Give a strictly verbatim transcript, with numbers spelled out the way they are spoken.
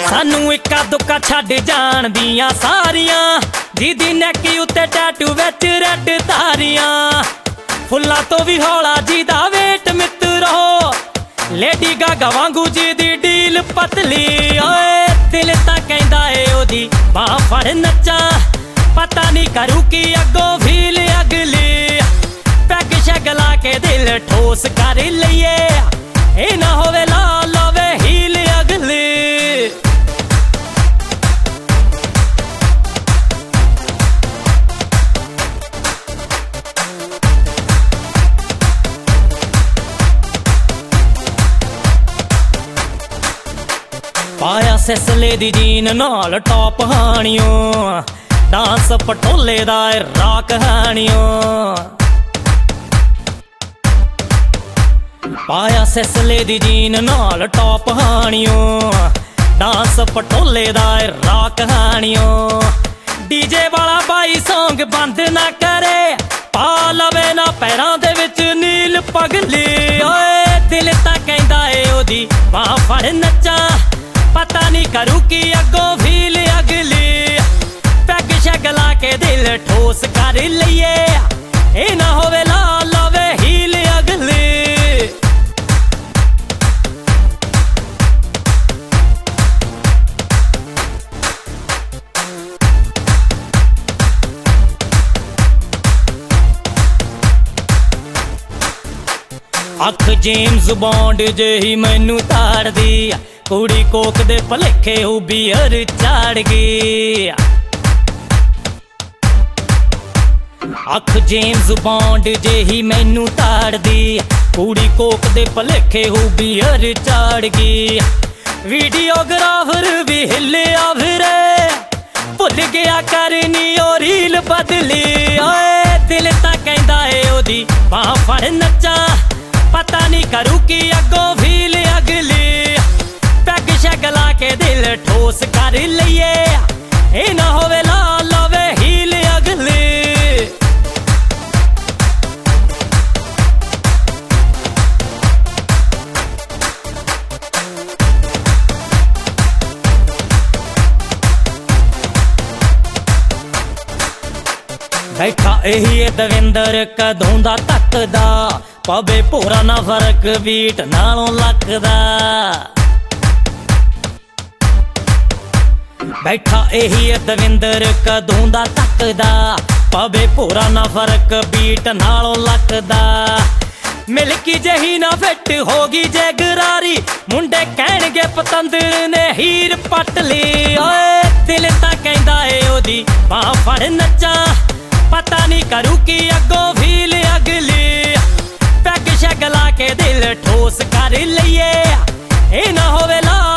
सानू इक्का दुक्का छड्ड जाण दियां सारियां, दीदी नैकी उत्ते टैटू विच रैड तारियां। फुल्लां तो भी हौला जी दा वेट मित्रो, लेडी गागा वांगू जी दी डील पतली। ओए दिल तां कहंदा ए ओदी बाह फड़ नच्चां, पता नहीं करूं की अगों फील अगली। पैग शैग ला के दिल ठोस कर लईए, ए ना होवे ला लवे हील अगली। पाया सिसले दी जीन नाल टॉप हानियों, डांस पटोले दा राक हानियों। पाया सिसले दी जीन नाल टॉप हानियों, डांस पटोले दा राक हानियों। डीजे वाला बाई सॉन्ग बंद ना करे, पा लवे ना पैरां दे विच नील पगली। ओए दिल तां कहंदा ए ओदी बाह फड़ नच्चां, पता नहीं करूं की अगों फील अगली। पैग शैग ला के दिल ठोस कर लईए, ए ना होवे ला लवे हील अगली। अख जेम्स बॉन्ड जेही मैनू ताड़ दी, कुड़ी कोक दे भलेखे हू बीयर चाड़ गई। अख जेम्स बॉन्ड जेही मैनू ताड़ दी, कुड़ी कोक दे भलेखे हू बीयर चाड़ गई। वीडियोग्राफर भी हिलिया फिरे, भुल गया करनी ओ रील बदली। ओए दिल तां कहंदा ए ओदी बाह फड़ नच्चां, पता नहीं करूं की अगों फील अगली। पैग शैग ला के दिल ठोस कर लईए, ए ना होवे ला लवे हील अगली। बैठा यही दविंदर कदों दा तकदा, पवे भोरा ना फर्क बीट नालों लकदा। बैठा यही दविंदर कदों दा तकदा, पवे भोरा ना फर्क बीट नालों लकदा। मिलकी जही ना फिट होगी जे गरारी, मुंडे कहणगे पतंदर ने हीर पट ली। ओए दिल तां कहंदा ए ओदी बाह फड़ नच्चां, पता नहीं करूं की अगों फील अगली। पैग शैग ला के दिल ठोस कर लईए, ए ना होवे ला